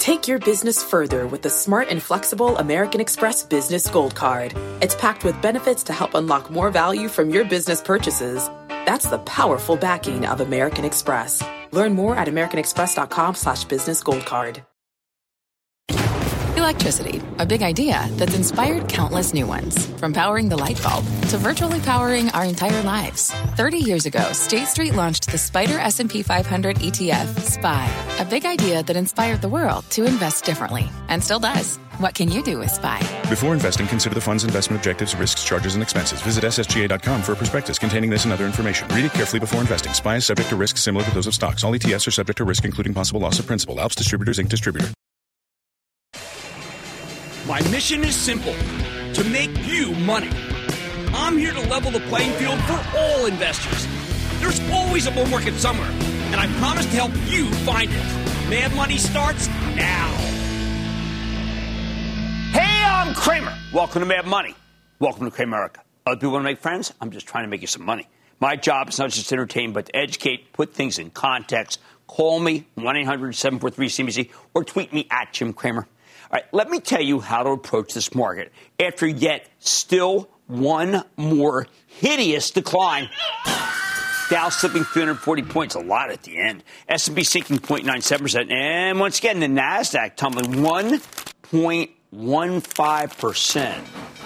Take your business further with the smart and flexible American Express Business Gold Card. It's packed with benefits to help unlock more value from your business purchases. That's the powerful backing of American Express. Learn more at americanexpress.com/business gold card. Electricity, a big idea that's inspired countless new ones. From powering the light bulb to virtually powering our entire lives. 30 years ago, State Street launched the Spider S&P 500 ETF, SPY. A big idea that inspired the world to invest differently. And still does. What can you do with SPY? Before investing, consider the fund's investment objectives, risks, charges, and expenses. Visit ssga.com for a prospectus containing this and other information. Read it carefully before investing. SPY is subject to risks similar to those of stocks. All ETFs are subject to risk, including possible loss of principal. Alps Distributors, Inc. Distributor. My mission is simple, to make you money. I'm here to level the playing field for all investors. There's always a bull market somewhere, and I promise to help you find it. Mad Money starts now. Hey, I'm Kramer. Welcome to Mad Money. Welcome to Cramerica. Other people want to make friends? I'm just trying to make you some money. My job is not just to entertain, but to educate, put things in context. Call me, 1-800-743-CNBC, or tweet me at Jim Cramer. All right, let me tell you how to approach this market after yet still one more hideous decline. Dow slipping 340 points, a lot at the end. S&P sinking 0.97%. And once again, the NASDAQ tumbling 1.15%.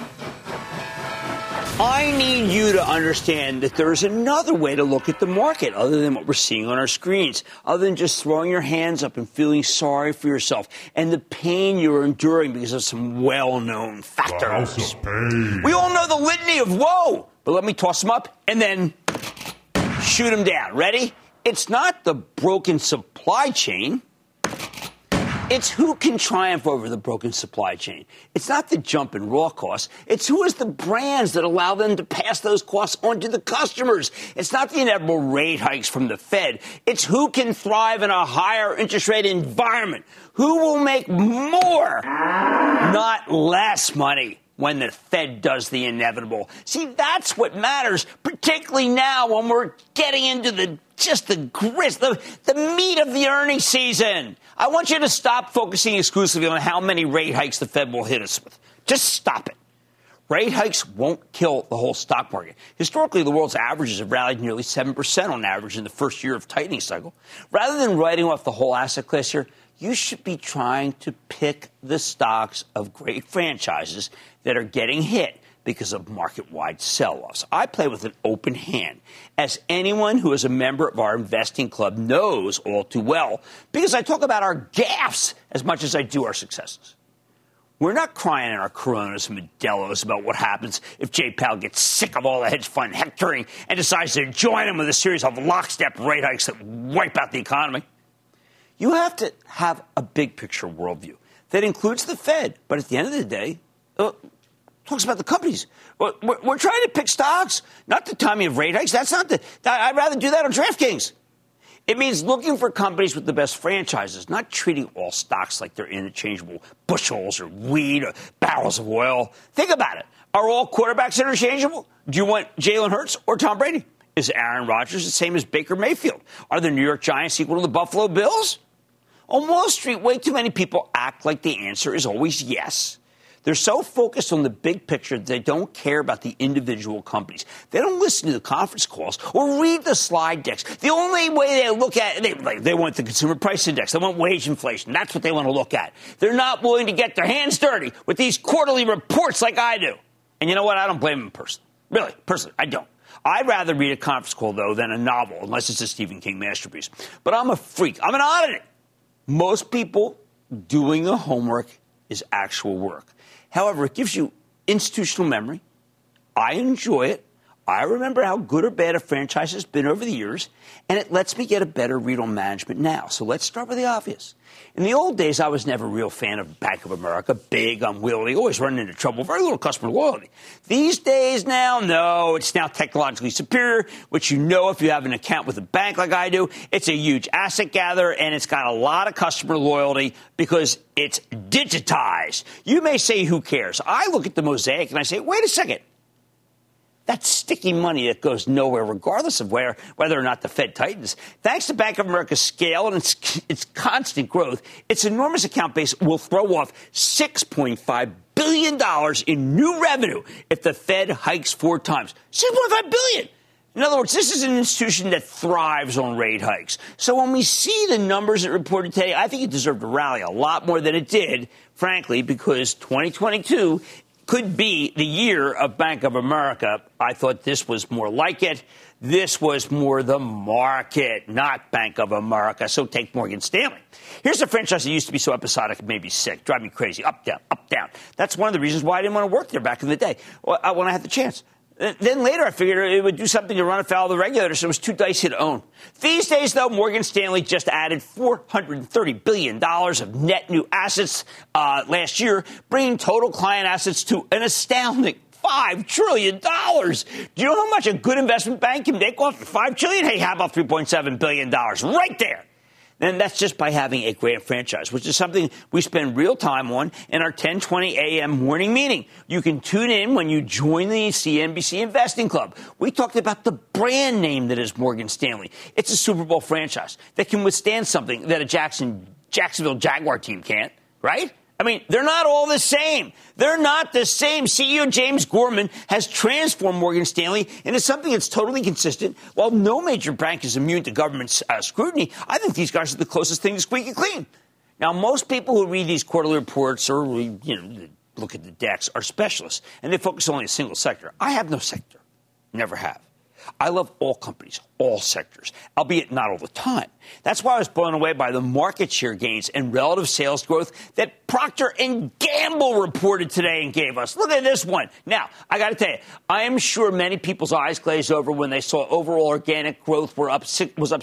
I need you to understand that there's another way to look at the market other than what we're seeing on our screens, other than just throwing your hands up and feeling sorry for yourself and the pain you're enduring because of some well-known factors. We all know the litany of woe, but let me toss them up and then shoot them down. Ready? It's not the broken supply chain. It's who can triumph over the broken supply chain. It's not the jump in raw costs. It's who is the brands that allow them to pass those costs on to the customers. It's not the inevitable rate hikes from the Fed. It's who can thrive in a higher interest rate environment. Who will make more, not less money when the Fed does the inevitable. See, that's what matters, particularly now when we're getting into the grist, the meat of the earnings season. I want you to stop focusing exclusively on how many rate hikes the Fed will hit us with. Just stop it. Rate hikes won't kill the whole stock market. Historically, the world's averages have rallied nearly 7% on average in the first year of tightening cycle. Rather than writing off the whole asset class here, you should be trying to pick the stocks of great franchises that are getting hit because of market-wide sell-offs. I play with an open hand, as anyone who is a member of our investing club knows all too well, because I talk about our gaffes as much as I do our successes. We're not crying in our Coronas and Modelos about what happens if Jay Powell gets sick of all the hedge fund hectoring and decides to join him with a series of lockstep rate hikes that wipe out the economy. You have to have a big-picture worldview that includes the Fed, but at the end of the day, talks about the companies. We're trying to pick stocks, not the timing of rate hikes. That's not I'd rather do that on DraftKings. It means looking for companies with the best franchises, not treating all stocks like they're interchangeable bushels or weed or barrels of oil. Think about it. Are all quarterbacks interchangeable? Do you want Jalen Hurts or Tom Brady? Is Aaron Rodgers the same as Baker Mayfield? Are the New York Giants equal to the Buffalo Bills? On Wall Street, way too many people act like the answer is always yes. They're so focused on the big picture that they don't care about the individual companies. They don't listen to the conference calls or read the slide decks. The only way they look at it, they want the consumer price index. They want wage inflation. That's what they want to look at. They're not willing to get their hands dirty with these quarterly reports like I do. And you know what? I don't blame them personally. Really, personally, I don't. I'd rather read a conference call, though, than a novel, unless it's a Stephen King masterpiece. But I'm a freak. I'm an oddity. Most people doing the homework is actual work. However, it gives you institutional memory. I enjoy it. I remember how good or bad a franchise has been over the years, and it lets me get a better read on management now. So let's start with the obvious. In the old days, I was never a real fan of Bank of America. Big, unwieldy, always running into trouble, very little customer loyalty. These days now, no, it's now technologically superior, which you know if you have an account with a bank like I do. It's a huge asset gatherer, and it's got a lot of customer loyalty because it's digitized. You may say, who cares? I look at the mosaic and I say, wait a second. That's sticky money that goes nowhere, regardless of whether or not the Fed tightens. Thanks to Bank of America's scale and its constant growth, its enormous account base will throw off $6.5 billion in new revenue if the Fed hikes 4 times. $6.5 billion. In other words, this is an institution that thrives on rate hikes. So when we see the numbers that reported today, I think it deserved to rally a lot more than it did, frankly, because 2022 could be the year of Bank of America. I thought this was more like it. This was more the market, not Bank of America. So take Morgan Stanley. Here's a franchise that used to be so episodic it made me sick, drive me crazy, up, down, up, down. That's one of the reasons why I didn't want to work there back in the day when I had the chance. Then later I figured it would do something to run afoul of the regulators, so it was too dicey to own. These days, though, Morgan Stanley just added $430 billion of net new assets last year, bringing total client assets to an astounding $5 trillion. Do you know how much a good investment bank can make off $5 trillion? Hey, how about $3.7 billion? Right there. And that's just by having a great franchise, which is something we spend real time on in our 10:20 a.m. morning meeting. You can tune in when you join the CNBC Investing Club. We talked about the brand name that is Morgan Stanley. It's a Super Bowl franchise that can withstand something that a Jacksonville Jaguar team can't, right? I mean, they're not all the same. They're not the same. CEO James Gorman has transformed Morgan Stanley into something that's totally consistent. While no major bank is immune to government scrutiny, I think these guys are the closest thing to squeaky clean. Now, most people who read these quarterly reports or look at the decks are specialists, and they focus only on a single sector. I have no sector. Never have. I love all companies, all sectors, albeit not all the time. That's why I was blown away by the market share gains and relative sales growth that Procter & Gamble reported today and gave us. Look at this one. Now, I got to tell you, I am sure many people's eyes glazed over when they saw overall organic growth was up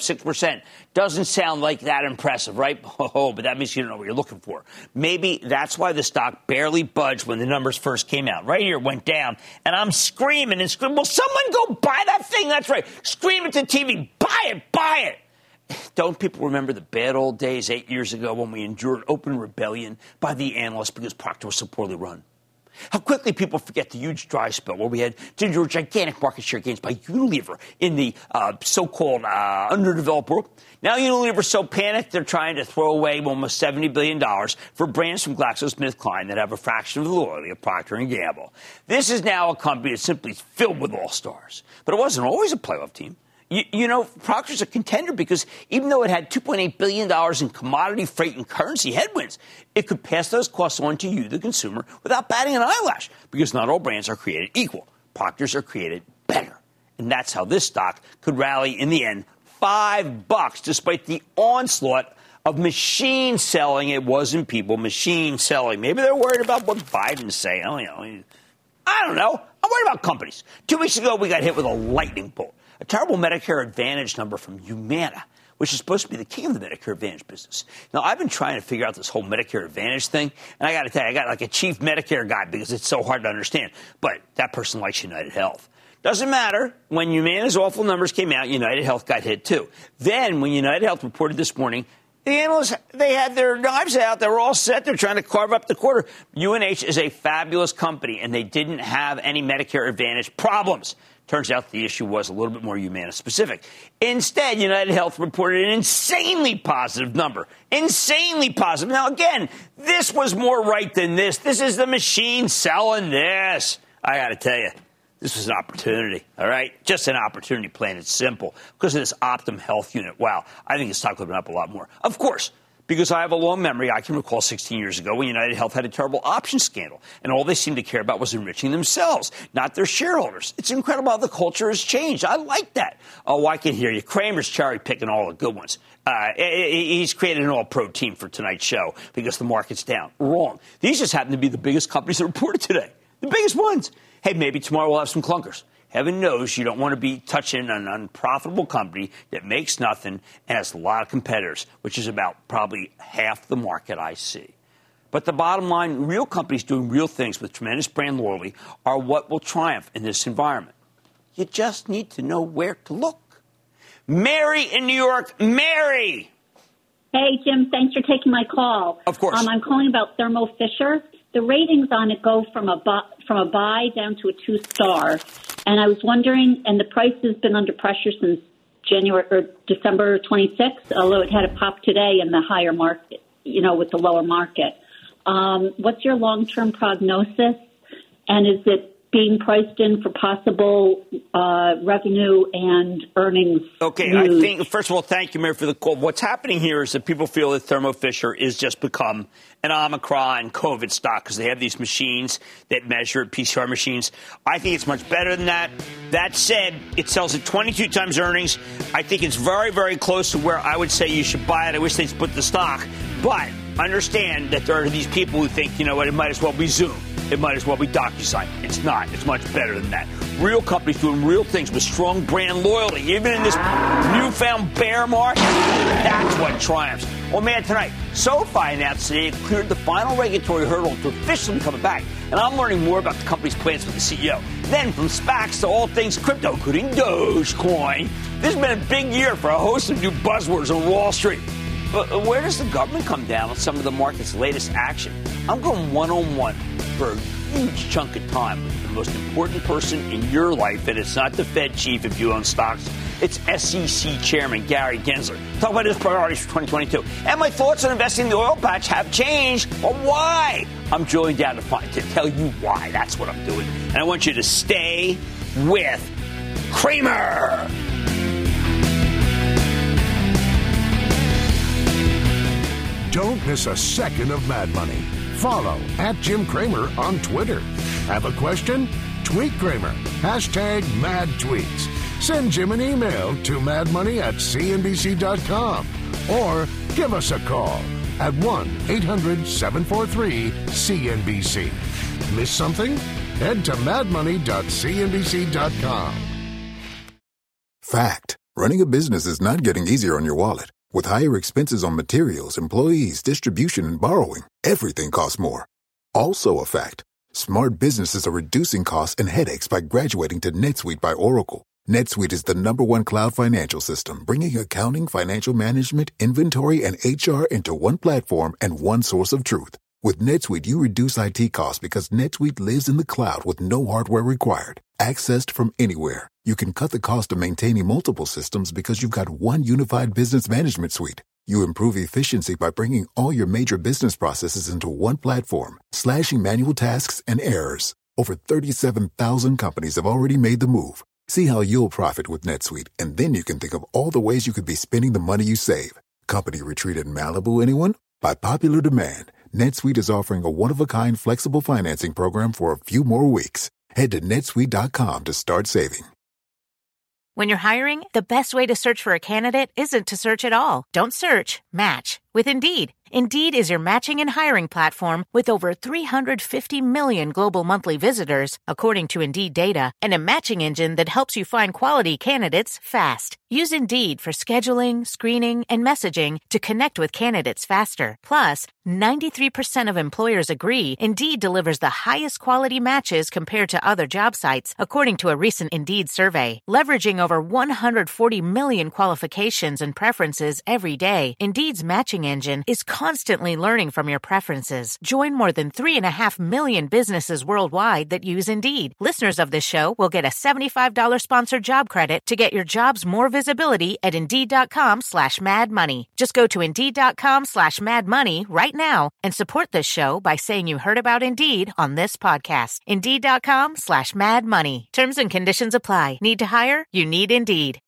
6%. Doesn't sound like that impressive, right? Oh, but that means you don't know what you're looking for. Maybe that's why the stock barely budged when the numbers first came out. Right here, it went down, and I'm screaming and screaming. Will someone go buy that thing? That's right. Scream at the TV. Buy it. Buy it. Don't people remember the bad old days 8 years ago when we endured open rebellion by the analysts because Procter was so poorly run? How quickly people forget the huge dry spell where we had to endure gigantic market share gains by Unilever in the so-called underdeveloped world. Now Unilever's so panicked they're trying to throw away almost $70 billion for brands from GlaxoSmithKline that have a fraction of the loyalty of Procter & Gamble. This is now a company that's simply filled with all-stars. But it wasn't always a playoff team. You know, Procter's a contender because even though it had $2.8 billion in commodity, freight, and currency headwinds, it could pass those costs on to you, the consumer, without batting an eyelash because not all brands are created equal. Procter's are created better. And that's how this stock could rally in the end $5 despite the onslaught of machine selling. It wasn't people, machine selling. Maybe they're worried about what Biden's saying. I don't know. I'm worried about companies. 2 weeks ago, we got hit with a lightning bolt. A terrible Medicare Advantage number from Humana, which is supposed to be the king of the Medicare Advantage business. Now, I've been trying to figure out this whole Medicare Advantage thing, and I got to tell you, I got like a chief Medicare guy because it's so hard to understand. But that person likes United Health. Doesn't matter. When Humana's awful numbers came out, United Health got hit too. Then, when United Health reported this morning, the analysts, they had their knives out. They were all set. They're trying to carve up the quarter. UNH is a fabulous company, and they didn't have any Medicare Advantage problems. Turns out the issue was a little bit more Humana-specific. Instead, United Health reported an insanely positive number. Insanely positive. Now, again, this was more right than this. This is the machine selling this. I got to tell you, this was an opportunity, all right? Just an opportunity, plain and simple. Because of this Optum Health unit, wow, I think the stock would have been up a lot more. Of course, because I have a long memory, I can recall 16 years ago when United Health had a terrible option scandal, and all they seemed to care about was enriching themselves, not their shareholders. It's incredible how the culture has changed. I like that. Oh, I can hear you. Kramer's cherry-picking all the good ones. He's created an all-pro team for tonight's show because the market's down. Wrong. These just happen to be the biggest companies that reported today. The biggest ones. Hey, maybe tomorrow we'll have some clunkers. Heaven knows you don't want to be touching an unprofitable company that makes nothing and has a lot of competitors, which is about probably half the market I see. But the bottom line, real companies doing real things with tremendous brand loyalty are what will triumph in this environment. You just need to know where to look. Mary in New York. Mary! Hey, Jim, thanks for taking my call. Of course. I'm calling about Thermo Fisher. The ratings on it go from a buy down to a 2-star. And I was wondering, and the price has been under pressure since January or December 26th, although it had a pop today in the higher market, with the lower market. What's your long-term prognosis? And is it being priced in for possible revenue and earnings? Okay, news? I think, first of all, thank you, Mary, for the call. What's happening here is that people feel that Thermo Fisher is just become an Omicron COVID stock because they have these machines that measure PCR machines. I think it's much better than that. That said, it sells at 22 times earnings. I think it's very, very close to where I would say you should buy it. I wish they'd split the stock. But understand that there are these people who think, it might as well be Zoom. It might as well be DocuSign. It's not. It's much better than that. Real companies doing real things with strong brand loyalty, even in this newfound bear market. That's what triumphs. Well, man, tonight, SoFi announced today it cleared the final regulatory hurdle to officially become a bank. And I'm learning more about the company's plans with the CEO. Then from SPACs to all things crypto, including Dogecoin. This has been a big year for a host of new buzzwords on Wall Street. But where does the government come down on some of the market's latest action? I'm going one-on-one for a huge chunk of time with the most important person in your life, and it's not the Fed chief if you own stocks. It's SEC Chairman Gary Gensler. Talk about his priorities for 2022. And my thoughts on investing in the oil patch have changed. But why? I'm drilling down to tell you why. That's what I'm doing. And I want you to stay with Cramer. Don't miss a second of Mad Money. Follow @Jim Cramer on Twitter. Have a question? Tweet Cramer. #MadTweets. Send Jim an email to madmoney@cnbc.com or give us a call at 1-800-743-CNBC. Miss something? Head to madmoney.cnbc.com. Fact. Running a business is not getting easier on your wallet. With higher expenses on materials, employees, distribution, and borrowing, everything costs more. Also a fact. Smart businesses are reducing costs and headaches by graduating to NetSuite by Oracle. NetSuite is the #1 cloud financial system, bringing accounting, financial management, inventory, and HR into one platform and one source of truth. With NetSuite, you reduce IT costs because NetSuite lives in the cloud with no hardware required. Accessed from anywhere. You can cut the cost of maintaining multiple systems because you've got one unified business management suite. You improve efficiency by bringing all your major business processes into one platform, slashing manual tasks and errors. Over 37,000 companies have already made the move. See how you'll profit with NetSuite, and then you can think of all the ways you could be spending the money you save. Company retreat in Malibu, anyone? By popular demand, NetSuite is offering a one-of-a-kind flexible financing program for a few more weeks. Head to netsuite.com to start saving. When you're hiring, the best way to search for a candidate isn't to search at all. Don't search, match with Indeed. Indeed is your matching and hiring platform with over 350 million global monthly visitors, according to Indeed data, and a matching engine that helps you find quality candidates fast. Use Indeed for scheduling, screening, and messaging to connect with candidates faster. Plus, 93% of employers agree Indeed delivers the highest quality matches compared to other job sites, according to a recent Indeed survey. Leveraging over 140 million qualifications and preferences every day, Indeed's matching engine is constantly learning from your preferences. Join more than 3.5 million businesses worldwide that use Indeed. Listeners of this show will get a $75 sponsored job credit to get your jobs more visibility at Indeed.com/madmoney. Just go to Indeed.com/madmoney right now and support this show by saying you heard about Indeed on this podcast. Indeed.com/madmoney. Terms and conditions apply. Need to hire? You need Indeed.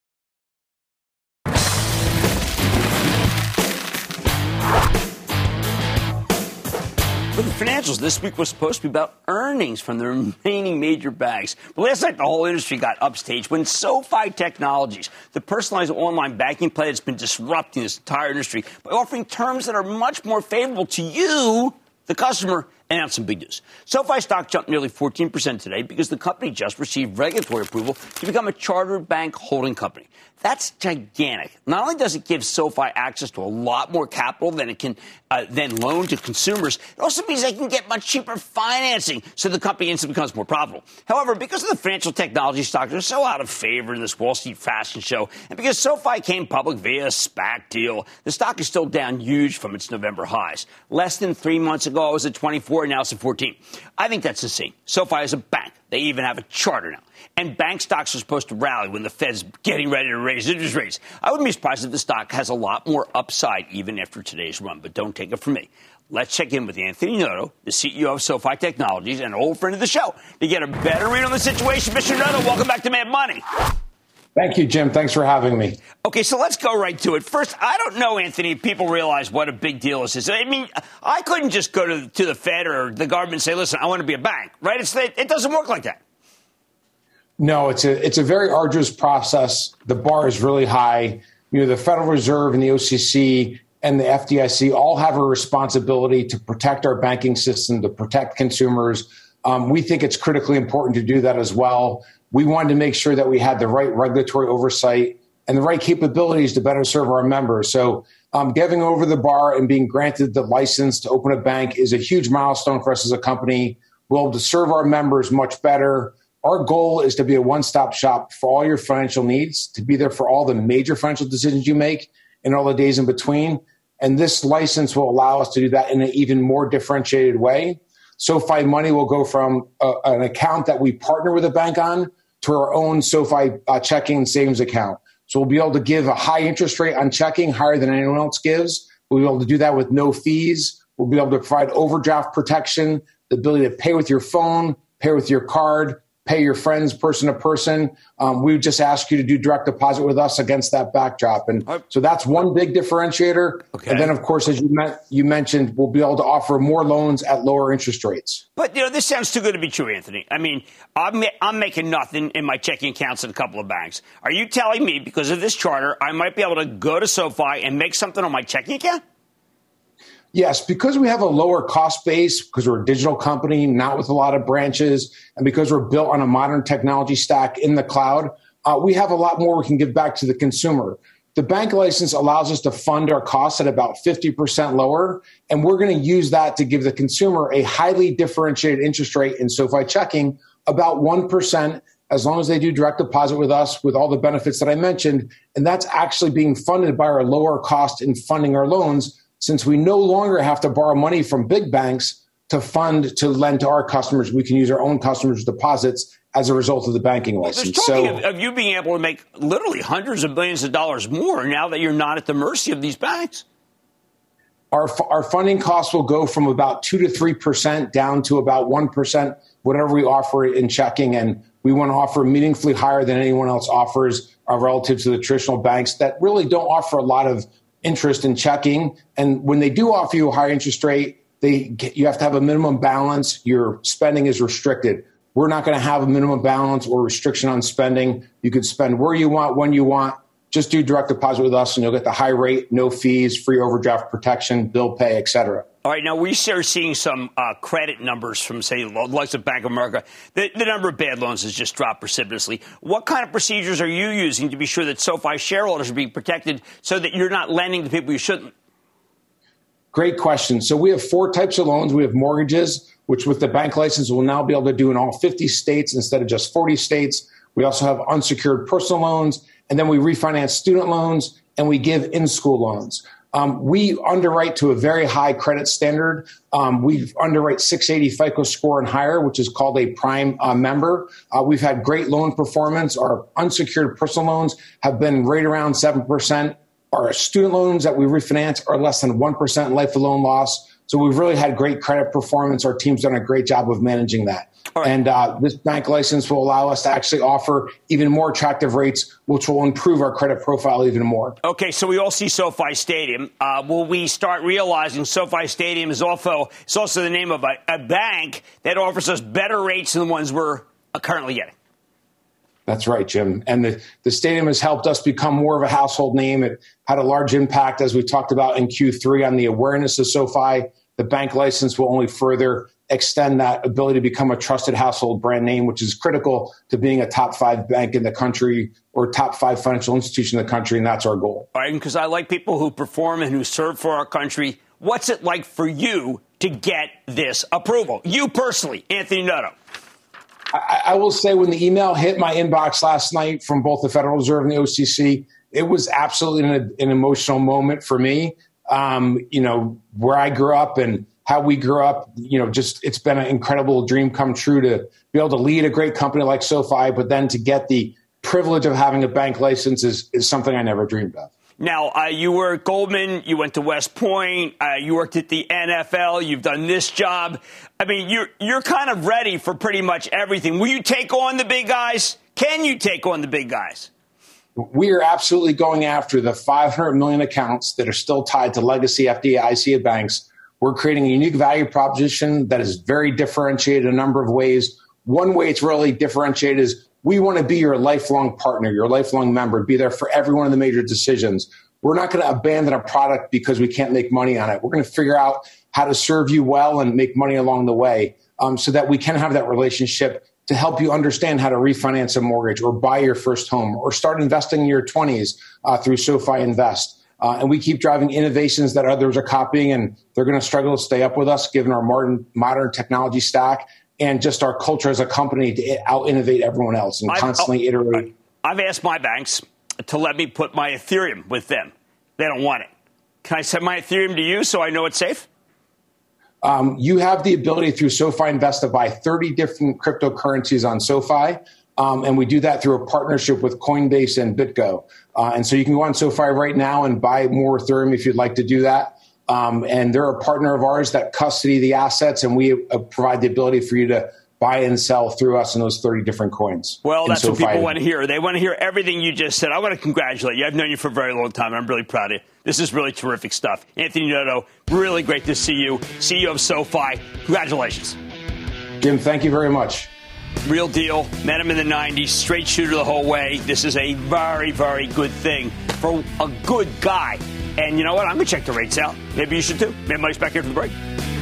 For the financials, this week was supposed to be about earnings from the remaining major banks. But last night, the whole industry got upstaged when SoFi Technologies, the personalized online banking play that's been disrupting this entire industry by offering terms that are much more favorable to you, the customer, announced some big news. SoFi stock jumped nearly 14% today because the company just received regulatory approval to become a chartered bank holding company. That's gigantic. Not only does it give SoFi access to a lot more capital than it can then loan to consumers, it also means they can get much cheaper financing, so the company instantly becomes more profitable. However, because of the financial technology stocks are so out of favor in this Wall Street fashion show, and because SoFi came public via a SPAC deal, the stock is still down huge from its November highs. Less than 3 months ago, it was at 24. before, now it's at 14. I think that's insane. SoFi is a bank. They even have a charter now. And bank stocks are supposed to rally when the Fed's getting ready to raise interest rates. I wouldn't be surprised if the stock has a lot more upside even after today's run, but don't take it from me. Let's check in with Anthony Noto, the CEO of SoFi Technologies and an old friend of the show, to get a better read on the situation. Mr. Noto, welcome back to Mad Money. Thank you, Jim. Thanks for having me. Okay, so let's go right to it. First, I don't know, Anthony, if people realize what a big deal this is. I mean, I couldn't just go to the Fed or the government and say, listen, I want to be a bank, right? It doesn't work like that. No, it's a very arduous process. The bar is really high. You know, the Federal Reserve and the OCC and the FDIC all have a responsibility to protect our banking system, to protect consumers. We think it's critically important to do that as well. We wanted to make sure that we had the right regulatory oversight and the right capabilities to better serve our members. So getting over the bar and being granted the license to open a bank is a huge milestone for us as a company. We'll be able to serve our members much better. Our goal is to be a one-stop shop for all your financial needs, to be there for all the major financial decisions you make and all the days in between. And this license will allow us to do that in an even more differentiated way. SoFi Money will go from an account that we partner with a bank on to our own SoFi checking and savings account. So we'll be able to give a high interest rate on checking, higher than anyone else gives. We'll be able to do that with no fees. We'll be able to provide overdraft protection, the ability to pay with your phone, pay with your card, pay your friends person to person. We would just ask you to do direct deposit with us against that backdrop. And so that's one big differentiator. Okay. And then, of course, as you mentioned, we'll be able to offer more loans at lower interest rates. But, you know, this sounds too good to be true, Anthony. I mean, I'm making nothing in my checking accounts at a couple of banks. Are you telling me because of this charter, I might be able to go to SoFi and make something on my checking account? Yes, because we have a lower cost base, because we're a digital company, not with a lot of branches, and because we're built on a modern technology stack in the cloud, we have a lot more we can give back to the consumer. The bank license allows us to fund our costs at about 50% lower, and we're going to use that to give the consumer a highly differentiated interest rate in SoFi checking, about 1%, as long as they do direct deposit with us with all the benefits that I mentioned. And that's actually being funded by our lower cost in funding our loans, since we no longer have to borrow money from big banks to lend to our customers. We can use our own customers' deposits as a result of the banking license. There's talking of you being able to make literally hundreds of billions of dollars more now that you're not at the mercy of these banks. Our funding costs will go from about 2 to 3% down to about 1%, whatever we offer in checking. And we want to offer meaningfully higher than anyone else offers relative to the traditional banks that really don't offer a lot of interest in checking. And when they do offer you a higher interest rate, you have to have a minimum balance. Your spending is restricted. We're not going to have a minimum balance or restriction on spending. You can spend where you want, when you want. Just do direct deposit with us and you'll get the high rate, no fees, free overdraft protection, bill pay, et cetera. All right. Now, we are seeing some credit numbers from, say, the likes of Bank of America. The number of bad loans has just dropped precipitously. What kind of procedures are you using to be sure that SoFi shareholders are being protected so that you're not lending to people you shouldn't? Great question. So we have 4 types of loans. We have mortgages, which with the bank license we'll now be able to do in all 50 states instead of just 40 states. We also have unsecured personal loans. And then we refinance student loans and we give in-school loans. We underwrite to a very high credit standard. We underwrite 680 FICO score and higher, which is called a prime member. We've had great loan performance. Our unsecured personal loans have been right around 7%. Our student loans that we refinance are less than 1% life of loan loss. So we've really had great credit performance. Our team's done a great job of managing that. Right. And this bank license will allow us to actually offer even more attractive rates, which will improve our credit profile even more. Okay, so we all see SoFi Stadium. Will we start realizing SoFi Stadium is also the name of a bank that offers us better rates than the ones we're currently getting? That's right, Jim. And the stadium has helped us become more of a household name. It had a large impact, as we talked about in Q3, on the awareness of SoFi. The bank license will only further extend that ability to become a trusted household brand name, which is critical to being a top 5 bank in the country or top 5 financial institution in the country, and that's our goal. All right, because I like people who perform and who serve for our country. What's it like for you to get this approval? You personally, Anthony Noto. I will say when the email hit my inbox last night from both the Federal Reserve and the OCC, it was absolutely an emotional moment for me. Where I grew up and how we grew up. It's been an incredible dream come true to be able to lead a great company like SoFi, but then to get the privilege of having a bank license is something I never dreamed of. Now, you were at Goldman, you went to West Point, you worked at the NFL, you've done this job. I mean, you're kind of ready for pretty much everything. Will you take on the big guys? Can you take on the big guys? We are absolutely going after the 500 million accounts that are still tied to legacy FDIC banks. We're creating a unique value proposition that is very differentiated in a number of ways. One way it's really differentiated is we want to be your lifelong partner, your lifelong member, be there for every one of the major decisions. We're not going to abandon a product because we can't make money on it. We're going to figure out how to serve you well and make money along the way so that we can have that relationship to help you understand how to refinance a mortgage or buy your first home or start investing in your 20s through SoFi Invest. And we keep driving innovations that others are copying, and they're going to struggle to stay up with us given our modern technology stack and just our culture as a company to out-innovate everyone else and constantly iterate. I've asked my banks to let me put my Ethereum with them. They don't want it. Can I send my Ethereum to you so I know it's safe? You have the ability through SoFi Invest to buy 30 different cryptocurrencies on SoFi. And we do that through a partnership with Coinbase and BitGo. And so you can go on SoFi right now and buy more Ethereum if you'd like to do that. And they're a partner of ours that custody the assets, and we provide the ability for you to buy and sell through us in those 30 different coins. Well, that's what people want to hear. They want to hear everything you just said. I want to congratulate you. I've known you for a very long time, and I'm really proud of you. This is really terrific stuff. Anthony Noto, really great to see you. CEO of SoFi. Congratulations. Jim, thank you very much. Real deal. Met him in the 90s. Straight shooter the whole way. This is a very, very good thing for a good guy. And you know what? I'm going to check the rates out. Maybe you should too. Maybe Mike's back here for the break.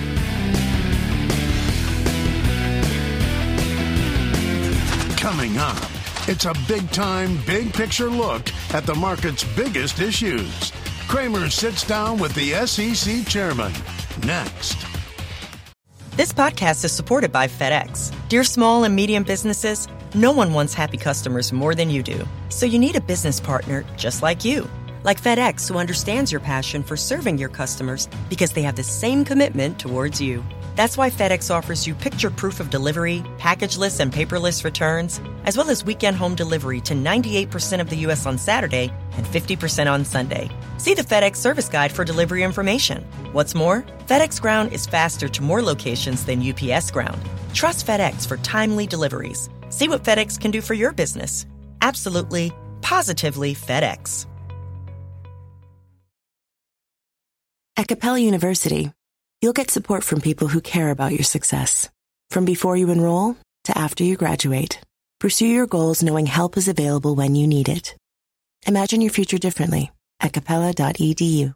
Coming up, it's a big-time, big-picture look at the market's biggest issues. Cramer sits down with the SEC chairman. Next. This podcast is supported by FedEx. Dear small and medium businesses, no one wants happy customers more than you do. So you need a business partner just like you. Like FedEx, who understands your passion for serving your customers because they have the same commitment towards you. That's why FedEx offers you picture proof of delivery, packageless and paperless returns, as well as weekend home delivery to 98% of the U.S. on Saturday and 50% on Sunday. See the FedEx service guide for delivery information. What's more, FedEx Ground is faster to more locations than UPS Ground. Trust FedEx for timely deliveries. See what FedEx can do for your business. Absolutely, positively FedEx. At Capella University, you'll get support from people who care about your success. From before you enroll to after you graduate, pursue your goals knowing help is available when you need it. Imagine your future differently at capella.edu.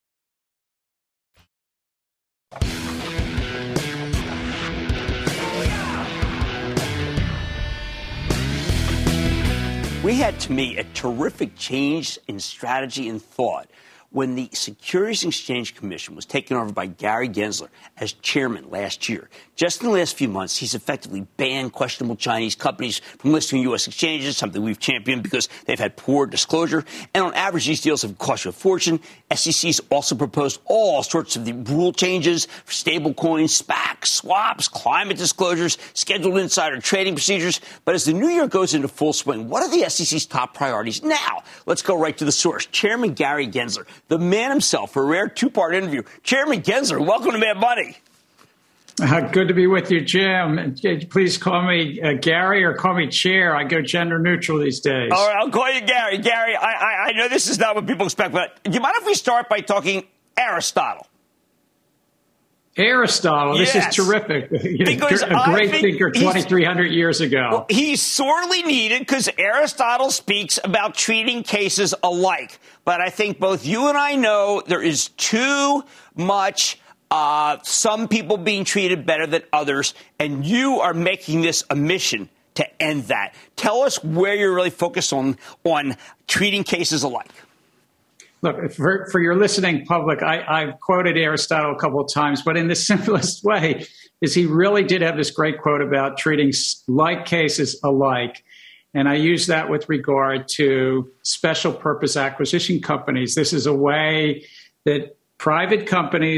We had, to me, a terrific change in strategy and thought when the Securities and Exchange Commission was taken over by Gary Gensler as chairman last year. Just in the last few months, he's effectively banned questionable Chinese companies from listing U.S. exchanges, something we've championed because they've had poor disclosure. And on average, these deals have cost you a fortune. SEC's also proposed all sorts of the rule changes for stablecoins, SPACs, swaps, climate disclosures, scheduled insider trading procedures. But as the new year goes into full swing, what are the SEC's top priorities now? Let's go right to the source. Chairman Gary Gensler, the man himself, for a rare two-part interview. Chairman Gensler, welcome to Mad Money. Good to be with you, Jim. Please call me Gary or call me Chair. I go gender neutral these days. All right, I'll call you Gary. Gary, I know this is not what people expect, but do you mind if we start by talking Aristotle? Aristotle, yes. This is terrific. Because a great thinker 2,300 years ago. Well, he's sorely needed because Aristotle speaks about treating cases alike. But I think both you and I know there is too much some people being treated better than others, and you are making this a mission to end that. Tell us where you're really focused on treating cases alike. Look, for your listening public, I've quoted Aristotle a couple of times, but in the simplest way is he really did have this great quote about treating like cases alike. And I use that with regard to special purpose acquisition companies. This is a way that private companies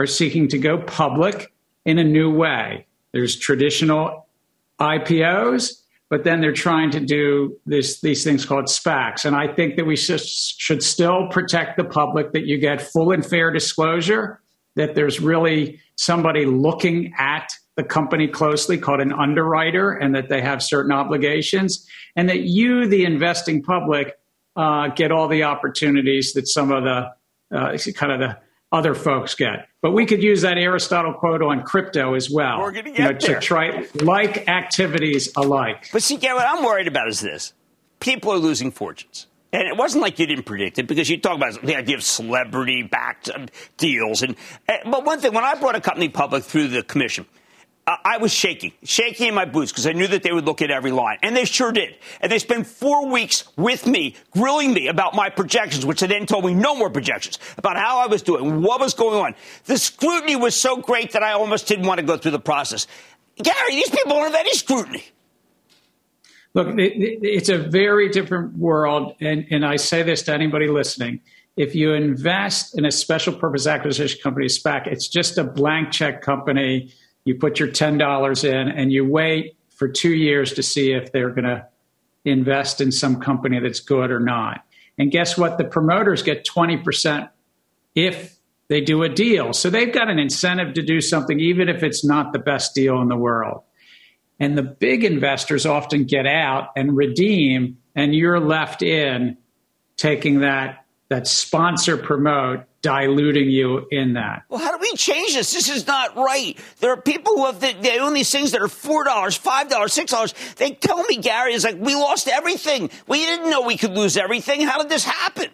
are seeking to go public in a new way. There's traditional IPOs, but then they're trying to do these things called SPACs. And I think that we should still protect the public, that you get full and fair disclosure, that there's really somebody looking at the company closely called an underwriter, and that they have certain obligations, and that you, the investing public, get all the opportunities that some of the the other folks get. But we could use that Aristotle quote on crypto as well. We're going to get there. To try like activities alike. But see, Gary, what I'm worried about is this. People are losing fortunes. And it wasn't like you didn't predict it, because you talk about the idea of celebrity-backed deals. But one thing, when I brought a company public through the commission, I was shaking in my boots, because I knew that they would look at every line. And they sure did. And they spent 4 weeks with me, grilling me about my projections, which they then told me no more projections, about how I was doing, what was going on. The scrutiny was so great that I almost didn't want to go through the process. Gary, these people don't have any scrutiny. Look, it's a very different world, and I say this to anybody listening. If you invest in a special purpose acquisition company, SPAC, it's just a blank check company. You put your $10 in, and you wait for 2 years to see if they're going to invest in some company that's good or not. And guess what? The promoters get 20% if they do a deal. So they've got an incentive to do something, even if it's not the best deal in the world. And the big investors often get out and redeem, and you're left in taking that sponsor promote, diluting you in that. Well, how do we change this? This is not right. There are people who they own these things that are $4, $5, $6. They tell me, Gary, it's like, we lost everything. We didn't know we could lose everything. How did this happen?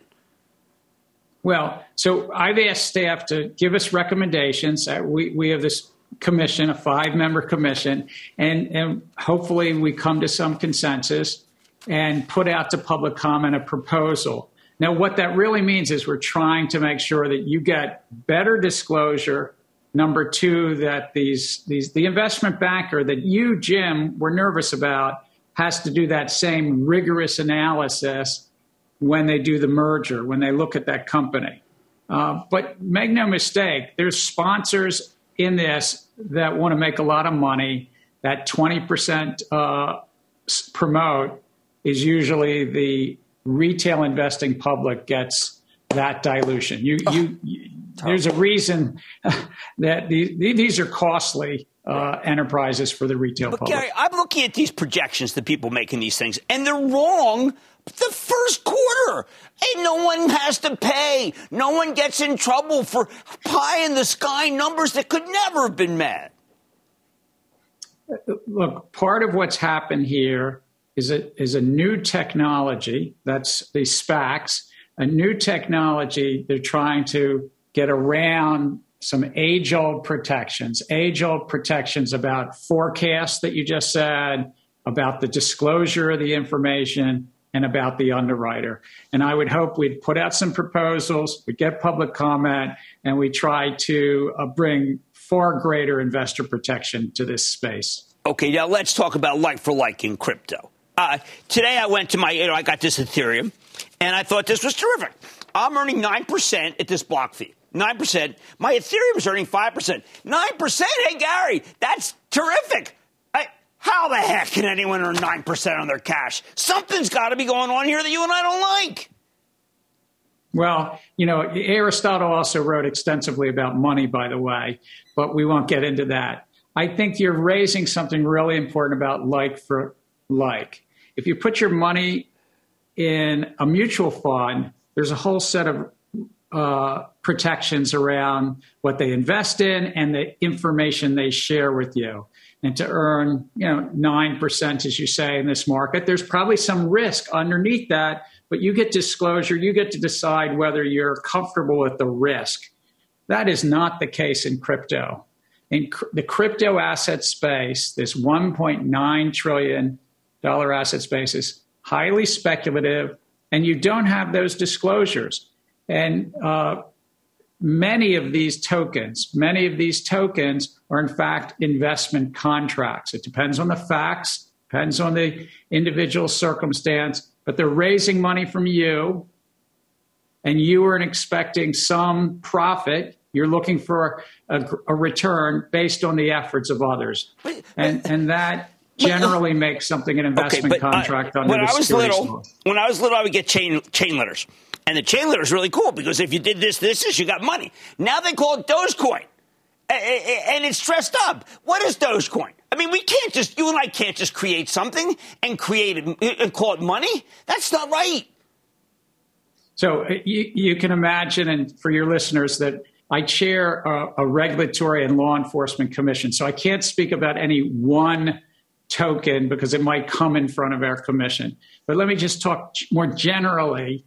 Well, so I've asked staff to give us recommendations. We have this commission, a 5-member commission, and hopefully we come to some consensus and put out to public comment a proposal. Now, what that really means is we're trying to make sure that you get better disclosure. Number two, that the investment banker that you, Jim, were nervous about has to do that same rigorous analysis when they do the merger, when they look at that company. But make no mistake, there's sponsors in this that want to make a lot of money. That 20% promote is usually the retail investing public gets that dilution. There's a reason that these are costly enterprises for the retail public. Gary, I'm looking at these projections that people make in these things, and they're wrong. The first quarter, and no one has to pay. No one gets in trouble for pie-in-the-sky numbers that could never have been met. Look, part of what's happened here is a new technology. That's the SPACs, a new technology. They're trying to get around some age-old protections about forecasts that you just said, about the disclosure of the information, and about the underwriter. And I would hope we'd put out some proposals, we'd get public comment, and we try to bring far greater investor protection to this space. Okay, now let's talk about like for like in crypto. Today I went to I got this Ethereum, and I thought this was terrific. I'm earning 9% at this block fee. 9%. My Ethereum is earning 5%. 9%? Hey, Gary, that's terrific. How the heck can anyone earn 9% on their cash? Something's got to be going on here that you and I don't like. Well, Aristotle also wrote extensively about money, by the way, but we won't get into that. I think you're raising something really important about like for like. If you put your money in a mutual fund, there's a whole set of protections around what they invest in and the information they share with you. And to earn, 9%, as you say, in this market, there's probably some risk underneath that, but you get disclosure. You get to decide whether you're comfortable with the risk. That is not the case in crypto. In the crypto asset space, this $1.9 trillion asset space is highly speculative, and you don't have those disclosures. And many of these tokens are, in fact, investment contracts. It depends on the facts, depends on the individual circumstance, but they're raising money from you, and you are expecting some profit. You're looking for a return based on the efforts of others. And that generally makes something an investment contract under the securities law. When I was little, I would get chain letters. And the chain letter is really cool because if you did this, you got money. Now they call it Dogecoin. And it's dressed up. What is Dogecoin? I mean, you and I can't just create something and and call it money. That's not right. So you can imagine, and for your listeners, that I chair a regulatory and law enforcement commission. So I can't speak about any one token because it might come in front of our commission. But let me just talk more generally,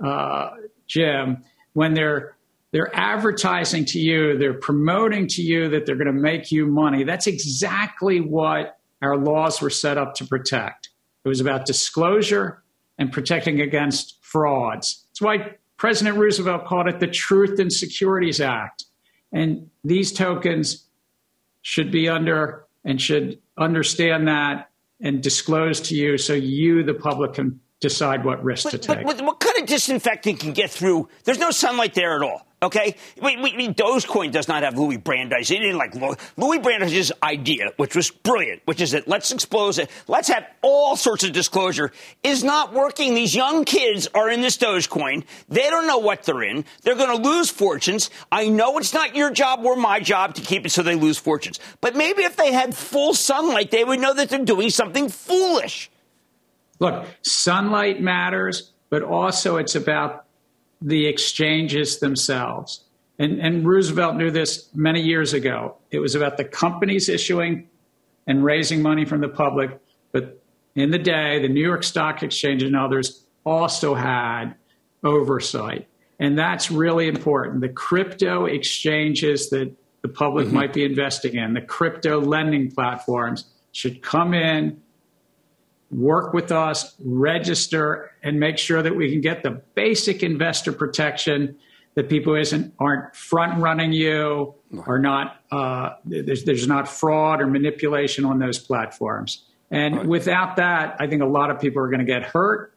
Jim. When they're advertising to you, they're promoting to you that they're going to make you money. That's exactly what our laws were set up to protect. It was about disclosure and protecting against frauds. That's why President Roosevelt called it the Truth in Securities Act. And these tokens should be under and should understand that and disclose to you so you, the public, can decide what risk to take. But what kind of disinfectant can get through? There's no sunlight there at all. Okay, Dogecoin does not have Louis Brandeis. It didn't like Louis Brandeis' idea, which was brilliant, which is that let's expose it. Let's have all sorts of disclosure. Is not working. These young kids are in this Dogecoin. They don't know what they're in. They're going to lose fortunes. I know it's not your job or my job to keep it so they lose fortunes. But maybe if they had full sunlight, they would know that they're doing something foolish. Look, sunlight matters, but also it's about the exchanges themselves. And Roosevelt knew this many years ago. It was about the companies issuing and raising money from the public. But in the day, the New York Stock Exchange and others also had oversight. And that's really important. The crypto exchanges that the public might be investing in, the crypto lending platforms, should come in, work with us, register, and make sure that we can get the basic investor protection that people aren't front running you, or not there's not fraud or manipulation on those platforms. And without that, I think a lot of people are going to get hurt.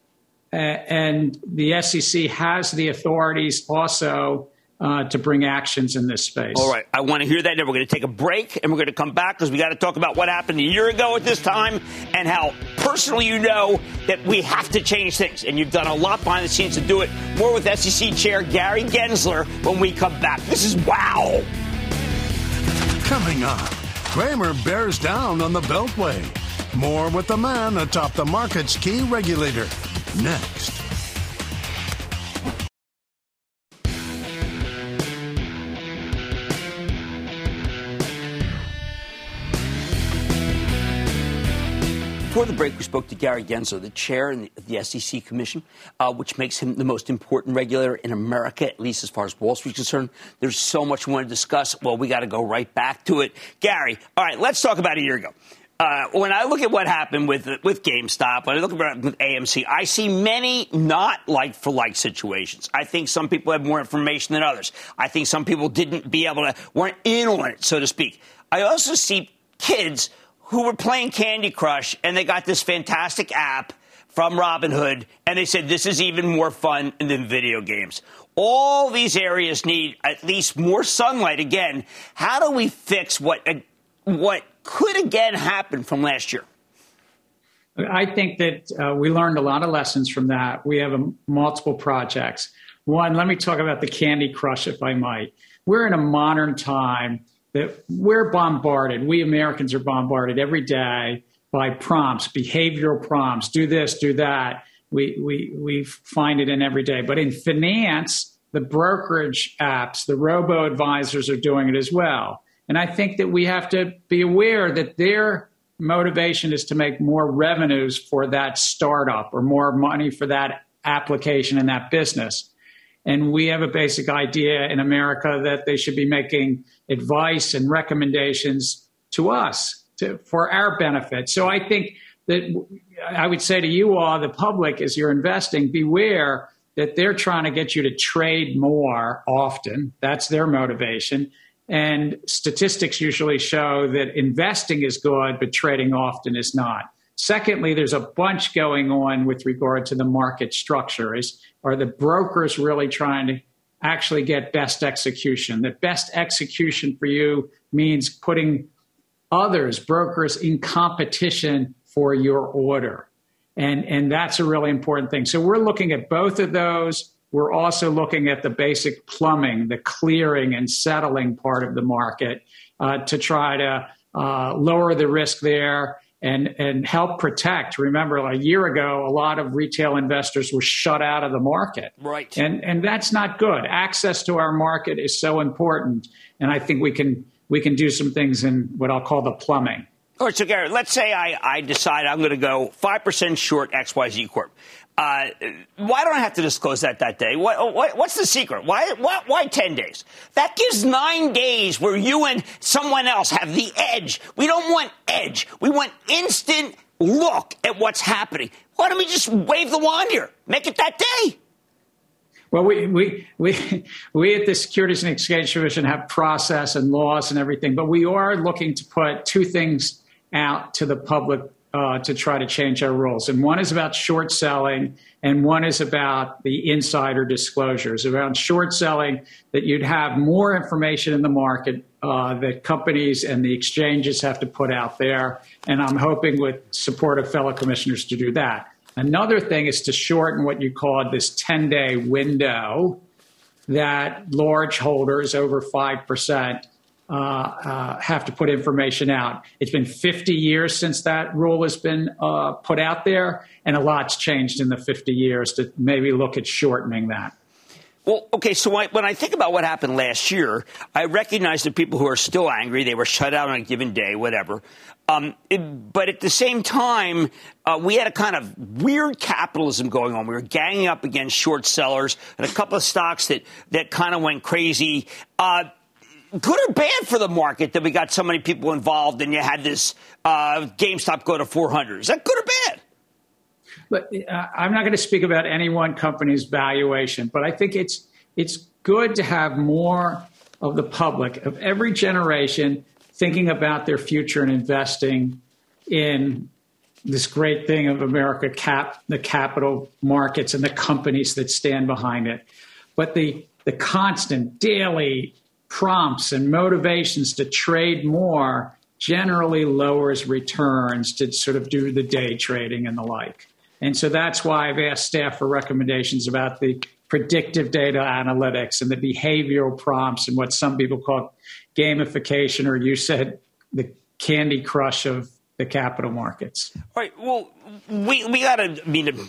And the SEC has the authorities also to bring actions in this space. All right. I want to hear that. Then we're going to take a break, and we're going to come back because we got to talk about what happened a year ago at this time and how personally you know that we have to change things. And you've done a lot behind the scenes to do it. More with SEC Chair Gary Gensler when we come back. This is wow. Coming up, Cramer bears down on the Beltway. More with the man atop the market's key regulator. Next. Before the break, we spoke to Gary Gensler, the chair of the SEC Commission, which makes him the most important regulator in America, at least as far as Wall Street's concerned. There's so much we want to discuss. Well, we got to go right back to it. Gary, all right, let's talk about a year ago. When I look at what happened with GameStop, when I look at with AMC, I see many not like-for-like situations. I think some people have more information than others. I think some people weren't in on it, so to speak. I also see kids who were playing Candy Crush, and they got this fantastic app from Robinhood, and they said this is even more fun than video games. All these areas need at least more sunlight. Again, how do we fix what could again happen from last year? I think that we learned a lot of lessons from that. We have multiple projects. One, let me talk about the Candy Crush, if I might. We're in a modern time that we're bombarded. We Americans are bombarded every day by prompts, behavioral prompts. Do this, do that. We find it in every day. But in finance, the brokerage apps, the robo-advisors are doing it as well. And I think that we have to be aware that their motivation is to make more revenues for that startup or more money for that application and that business. And we have a basic idea in America that they should be making advice and recommendations to us for our benefit. So I think that I would say to you all, the public, as you're investing, beware that they're trying to get you to trade more often. That's their motivation. And statistics usually show that investing is good, but trading often is not. Secondly, there's a bunch going on with regard to the market structure. Are the brokers really trying to actually get best execution. The best execution for you means putting others, brokers, in competition for your order. And that's a really important thing. So we're looking at both of those. We're also looking at the basic plumbing, the clearing and settling part of the market to try to lower the risk there and help protect. Remember, a year ago, a lot of retail investors were shut out of the market. Right. And that's not good. Access to our market is so important. And I think we can do some things in what I'll call the plumbing. All right, so Gary, let's say I decide I'm going to go 5% short XYZ Corp. Why don't I have to disclose that day? What's the secret? Why 10 days? That gives 9 days where you and someone else have the edge. We don't want edge. We want instant look at what's happening. Why don't we just wave the wand here? Make it that day. Well, we at the Securities and Exchange Commission have process and laws and everything, but we are looking to put two things out to the public to try to change our rules. And one is about short selling, and one is about the insider disclosures. Around short selling, that you'd have more information in the market that companies and the exchanges have to put out there. And I'm hoping with support of fellow commissioners to do that. Another thing is to shorten what you call this 10-day window that large holders over 5% have to put information out. It's been 50 years since that rule has been put out there, and a lot's changed in the 50 years to maybe look at shortening that. Well, okay, so when I think about what happened last year, I recognize the people who are still angry. They were shut out on a given day, whatever. But at the same time, we had a kind of weird capitalism going on. We were ganging up against short sellers and a couple of stocks that kind of went crazy. Good or bad for the market that we got so many people involved and you had this GameStop go to 400? Is that good or bad? But I'm not going to speak about any one company's valuation, but I think it's good to have more of the public, of every generation, thinking about their future and investing in this great thing of America, the capital markets and the companies that stand behind it. But the constant daily prompts and motivations to trade more generally lowers returns to sort of do the day trading and the like. And so that's why I've asked staff for recommendations about the predictive data analytics and the behavioral prompts and what some people call gamification, or you said the Candy Crush of the capital markets. All right. Well, we got to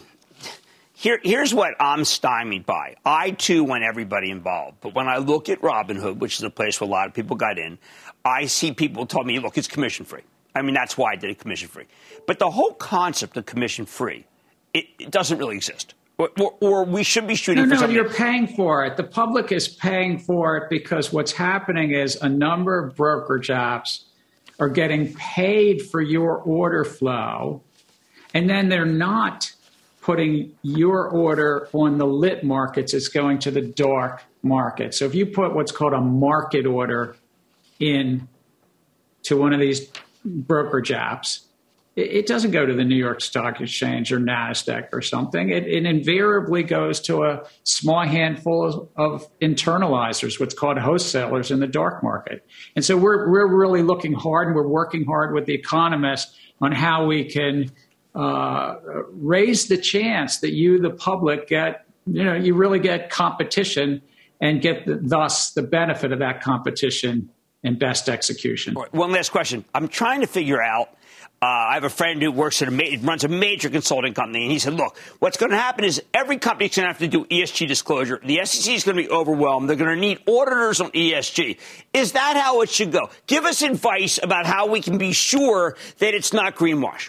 Here's what I'm stymied by. I, too, want everybody involved. But when I look at Robinhood, which is a place where a lot of people got in, I see people tell me, look, it's commission-free. I mean, that's why I did it commission-free. But the whole concept of commission-free, it doesn't really exist. Or we should be shooting for something. No, you're paying for it. The public is paying for it because what's happening is a number of brokerage apps are getting paid for your order flow, and then they're not putting your order on the lit markets. It's going to the dark market. So if you put what's called a market order in to one of these brokerage apps, it doesn't go to the New York Stock Exchange or NASDAQ or something. It invariably goes to a small handful of internalizers, what's called wholesalers in the dark market. And so we're really looking hard, and we're working hard with the economists on how we can raise the chance that you, the public, you really get competition and get thus the benefit of that competition and best execution. All right, one last question. I'm trying to figure out, I have a friend who works runs a major consulting company, and he said, look, what's going to happen is every company is going to have to do ESG disclosure. The SEC is going to be overwhelmed. They're going to need auditors on ESG. Is that how it should go? Give us advice about how we can be sure that it's not greenwash.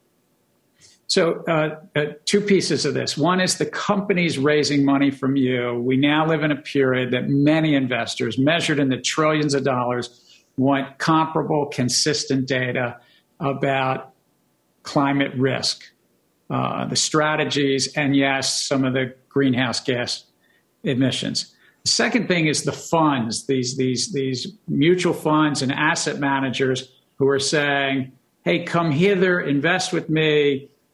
So two pieces of this. One is the companies raising money from you. We now live in a period that many investors, measured in the trillions of dollars, want comparable, consistent data about climate risk, the strategies, and yes, some of the greenhouse gas emissions. The second thing is the funds, these mutual funds and asset managers who are saying, hey, come hither, invest with me.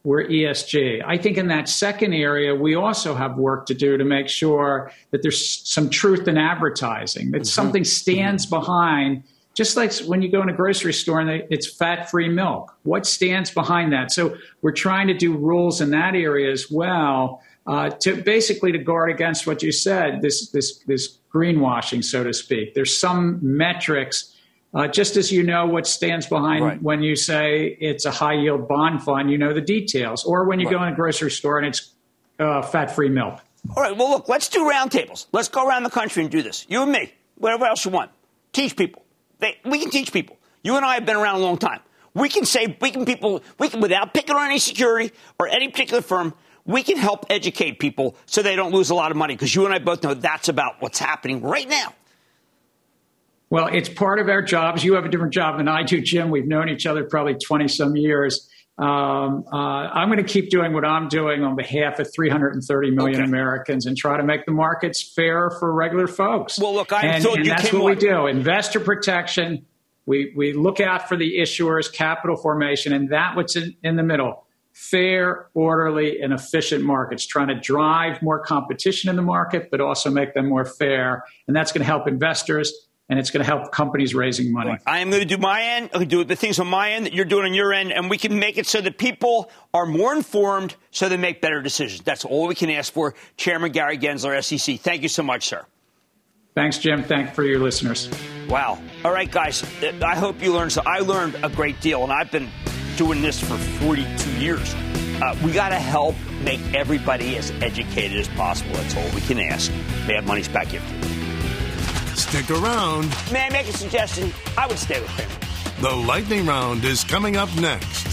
we're ESG. I think in that second area, we also have work to do to make sure that there's some truth in advertising, that something stands behind, just like when you go in a grocery store and it's fat-free milk. What stands behind that? So we're trying to do rules in that area as well to basically to guard against what you said, this greenwashing, so to speak. There's some metrics. Just as you know what stands behind when you say it's a high-yield bond fund, you know the details. Or when you go in a grocery store and it's fat-free milk. All right, well, look, let's do roundtables. Let's go around the country and do this. You and me, whatever else you want. Teach people. We can teach people. You and I have been around a long time. We can without picking on any security or any particular firm, we can help educate people so they don't lose a lot of money, because you and I both know that's about what's happening right now. Well, it's part of our jobs. You have a different job than I do, Jim. We've known each other probably 20-some years. I'm going to keep doing what I'm doing on behalf of 330 million Americans and try to make the markets fair for regular folks. Well, look, and that's what we do. Investor protection. We look out for the issuers, capital formation, and that what's in the middle. Fair, orderly, and efficient markets, trying to drive more competition in the market, but also make them more fair. And that's going to help investors. And it's going to help companies raising money. Right. I am going to do my end. I'm going to do the things on my end that you're doing on your end. And we can make it so that people are more informed so they make better decisions. That's all we can ask for. Chairman Gary Gensler, SEC. Thank you so much, sir. Thanks, Jim. Thank you for your listeners. Wow. All right, guys. I hope you learned. So I learned a great deal. And I've been doing this for 42 years. We got to help make everybody as educated as possible. That's all we can ask. Mad Money's back in. Stick around. May I make a suggestion? I would stay with Kramer. The lightning round is coming up next.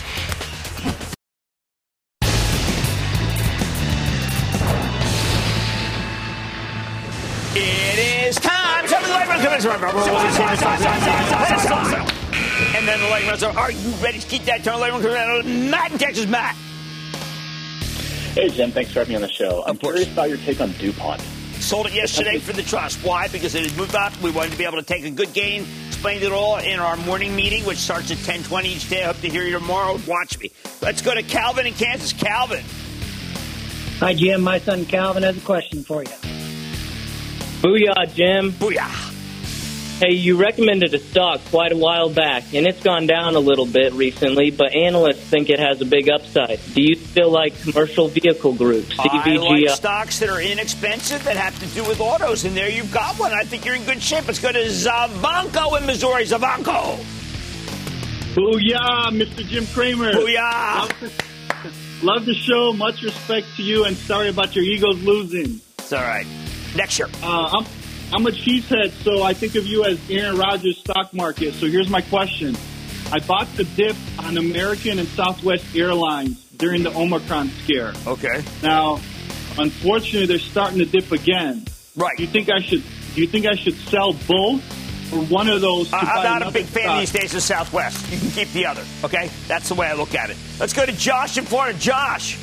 It is time. Tell me the lightning round. And then the lightning round. Are you ready to keep that turn? Lightning round. Matt in Texas. Matt. Hey, Jim. Thanks for having me on the show. I'm curious about your take on DuPont. Sold it yesterday for the trust. Why? Because it had moved up. We wanted to be able to take a good gain. Explained it all in our morning meeting, which starts at 10:20 each day. I hope to hear you tomorrow. Watch me. Let's go to Calvin in Kansas. Calvin. Hi, Jim. My son Calvin has a question for you. Booyah, Jim. Booyah. Hey, you recommended a stock quite a while back, and it's gone down a little bit recently, but analysts think it has a big upside. Do you still like commercial vehicle groups? I like stocks that are inexpensive that have to do with autos, and there you've got one. I think you're in good shape. Let's go to Zavanco in Missouri. Zavanco. Booyah, Mr. Jim Cramer. Booyah. Love the show. Much respect to you, and sorry about your Eagles losing. It's all right. Next year. I'm a cheesehead, so I think of you as Aaron Rodgers' stock market. So here's my question. I bought the dip on American and Southwest Airlines during the Omicron scare. Okay. Now, unfortunately, they're starting to dip again. Right. Do you think I should sell both or one of those? I'm not a big fan these days of Southwest. You can keep the other. Okay. That's the way I look at it. Let's go to Josh in Florida. Josh.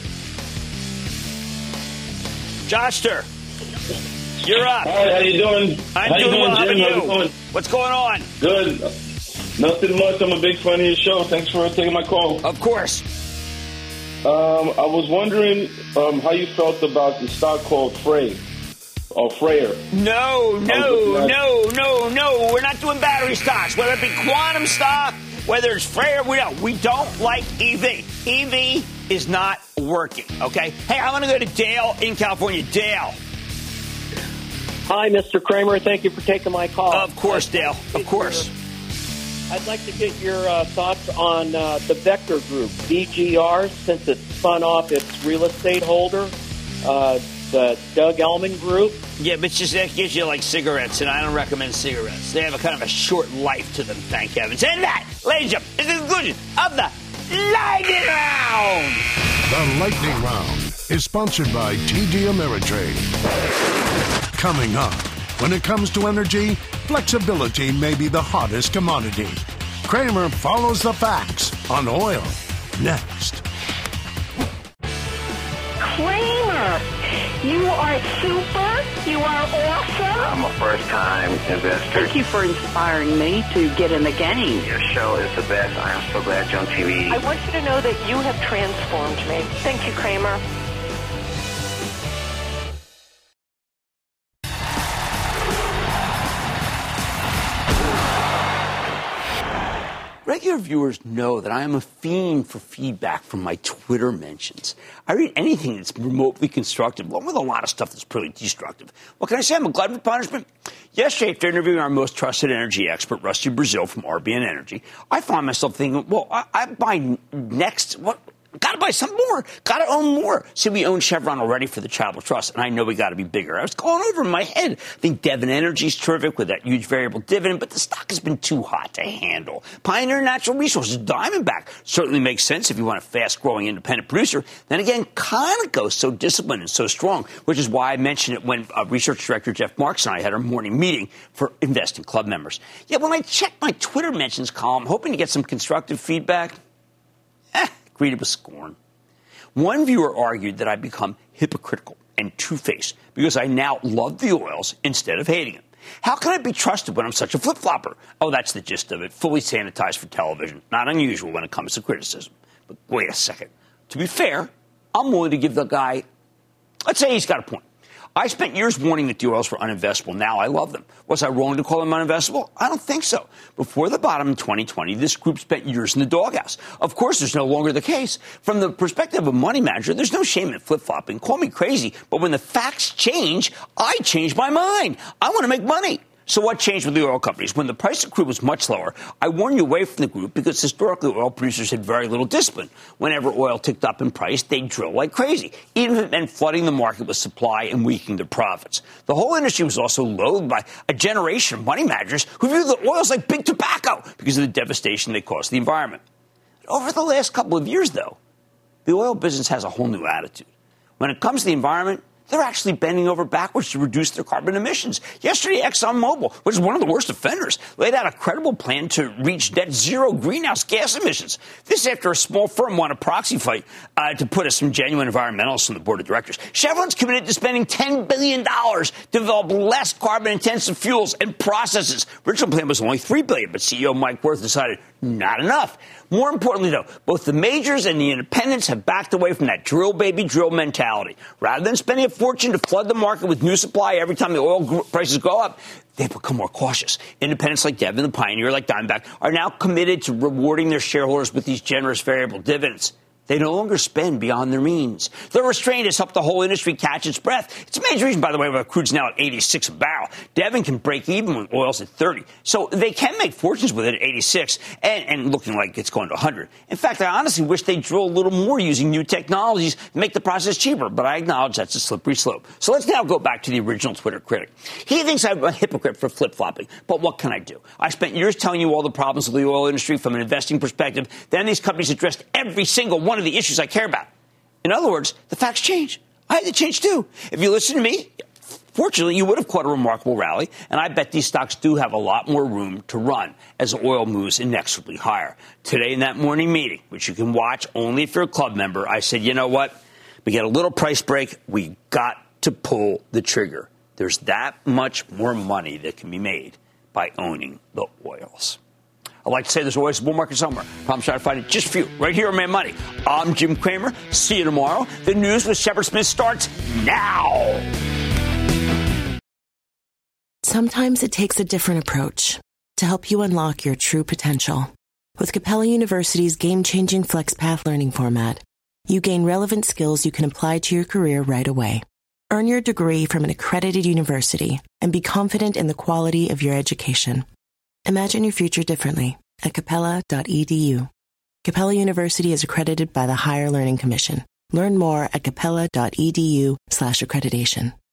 Joshster. You're up. Hi, how you doing? I'm doing well. How are you? What's going on? Good. Nothing much. I'm a big fan of your show. Thanks for taking my call. Of course. I was wondering how you felt about the stock called Frey or Freyer. No. We're not doing battery stocks. Whether it be quantum stock, whether it's Freyer, we don't like EV. EV is not working. Okay. Hey, I want to go to Dale in California. Dale. Hi, Mr. Cramer. Thank you for taking my call. Of course, Dale. Of course. I'd like to get your thoughts on the Vector Group, VGR, since it spun off its real estate holder, the Doug Elliman Group. Yeah, but that gives you like cigarettes, and I don't recommend cigarettes. They have a kind of a short life to them, thank heavens. And that, ladies and gentlemen, is the conclusion of the Lightning Round. The Lightning Round is sponsored by TD Ameritrade. Coming up, when it comes to energy, flexibility may be the hottest commodity. Cramer follows the facts on oil. Next. Cramer, You are super. You are awesome. I'm a first-time investor. Thank you for inspiring me to get in the game. Your show is the best. I am so glad you're on TV. I want you to know that you have transformed me. Thank you, Kramer. Regular viewers know that I am a fiend for feedback from my Twitter mentions. I read anything that's remotely constructive, along with a lot of stuff that's pretty destructive. What can I say? I'm a glutton for punishment. Yesterday, after interviewing our most trusted energy expert, Rusty Brazil from RBN Energy, I found myself thinking, well, I buy next, what? Got to buy some more. Got to own more. See, we own Chevron already for the Charitable Trust, and I know we got to be bigger. I was going over in my head. I think Devon Energy's terrific with that huge variable dividend, but the stock has been too hot to handle. Pioneer Natural Resources, Diamondback, certainly makes sense if you want a fast-growing independent producer. Then again, Conoco, so disciplined and so strong, which is why I mentioned it when Research Director Jeff Marks and I had our morning meeting for Investing Club members. Yet when I checked my Twitter mentions column, hoping to get some constructive feedback, greeted with scorn. One viewer argued that I've become hypocritical and two-faced because I now love the oils instead of hating them. How can I be trusted when I'm such a flip-flopper? Oh, that's the gist of it. Fully sanitized for television. Not unusual when it comes to criticism. But wait a second. To be fair, I'm willing to give the guy, let's say he's got a point. I spent years warning that the oils were uninvestable. Now I love them. Was I wrong to call them uninvestable? I don't think so. Before the bottom in 2020, this group spent years in the doghouse. Of course, there's no longer the case. From the perspective of a money manager, there's no shame in flip-flopping. Call me crazy, but when the facts change, I change my mind. I want to make money. So what changed with the oil companies? When the price of crude was much lower, I warned you away from the group because historically oil producers had very little discipline. Whenever oil ticked up in price, they'd drill like crazy, even if it meant flooding the market with supply and weakening their profits. The whole industry was also loathed by a generation of money managers who viewed the oils like big tobacco because of the devastation they caused the environment. Over the last couple of years, though, the oil business has a whole new attitude. When it comes to the environment, they're actually bending over backwards to reduce their carbon emissions. Yesterday, ExxonMobil, which is one of the worst offenders, laid out a credible plan to reach net zero greenhouse gas emissions. This after a small firm won a proxy fight to put some genuine environmentalists on the board of directors. Chevron's committed to spending $10 billion to develop less carbon-intensive fuels and processes. Original plan was only $3 billion, but CEO Mike Wirth decided not enough. More importantly, though, both the majors and the independents have backed away from that drill, baby, drill mentality. Rather than spending a fortune to flood the market with new supply every time the oil prices go up, they've become more cautious. Independents like Devon, the Pioneer, like Diamondback, are now committed to rewarding their shareholders with these generous variable dividends. They no longer spend beyond their means. Their restraint has helped the whole industry catch its breath. It's a major reason, by the way, why crude's now at 86 a barrel. Devon can break even when oil's at 30. So they can make fortunes with it at 86 and looking like it's going to 100. In fact, I honestly wish they'd drill a little more using new technologies to make the process cheaper, but I acknowledge that's a slippery slope. So let's now go back to the original Twitter critic. He thinks I'm a hypocrite for flip-flopping, but what can I do? I spent years telling you all the problems of the oil industry from an investing perspective. Then these companies addressed every single one of the issues I care about. In other words, the facts change. I had to change too. If you listen to me, fortunately, you would have caught a remarkable rally, and I bet these stocks do have a lot more room to run as oil moves inexorably higher. Today in that morning meeting, which you can watch only if you're a club member, I said, you know what? We get a little price break. We got to pull the trigger. There's that much more money that can be made by owning the oils. I like to say there's always a bull market somewhere. I'm trying to find it just for you, right here on Mad Money. I'm Jim Cramer. See you tomorrow. The news with Shepard Smith starts now. Sometimes it takes a different approach to help you unlock your true potential. With Capella University's game-changing FlexPath learning format, you gain relevant skills you can apply to your career right away. Earn your degree from an accredited university and be confident in the quality of your education. Imagine your future differently at capella.edu. Capella University is accredited by the Higher Learning Commission. Learn more at capella.edu/accreditation.